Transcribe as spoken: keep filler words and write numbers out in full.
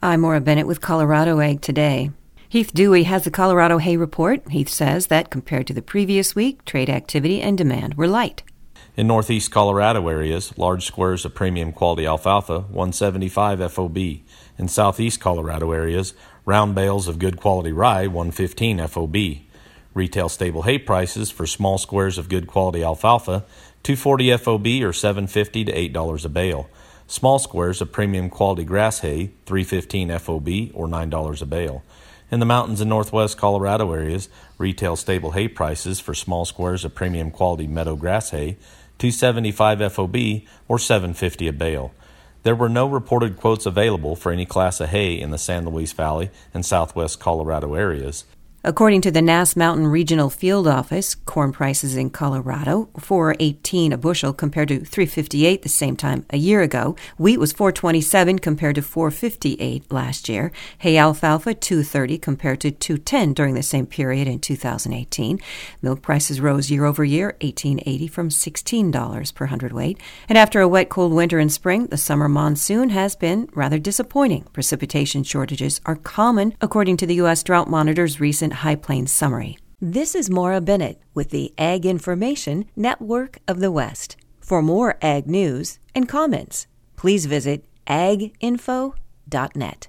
I'm Maura Bennett with Colorado Ag Today. Heath Dewey has the Colorado Hay Report. Heath says that compared to the previous week, trade activity and demand were light. In northeast Colorado areas, large squares of premium quality alfalfa, one seventy-five F O B. In southeast Colorado areas, round bales of good quality rye, one fifteen F O B. Retail stable hay prices for small squares of good quality alfalfa, two forty F O B or seven fifty to eight dollars a bale. Small squares of premium quality grass hay, three fifteen F O B or nine dollars a bale. In the mountains and northwest Colorado areas, retail stable hay prices for small squares of premium quality meadow grass hay, two seventy-five F O B or seven fifty a bale. There were no reported quotes available for any class of hay in the San Luis Valley and southwest Colorado areas. According to the Nass Mountain Regional Field Office, corn prices in Colorado four eighteen a bushel compared to three fifty-eight the same time a year ago. Wheat was four twenty-seven compared to four fifty-eight last year. Hay alfalfa two thirty compared to two ten during the same period in two thousand eighteen. Milk prices rose year over year, eighteen eighty from sixteen dollars per hundredweight. And after a wet, cold winter and spring, the summer monsoon has been rather disappointing. Precipitation shortages are common, according to the U S Drought Monitor's recent High Plains summary. This is Maura Bennett with the Ag Information Network of the West. For more ag news and comments, please visit ag info dot net.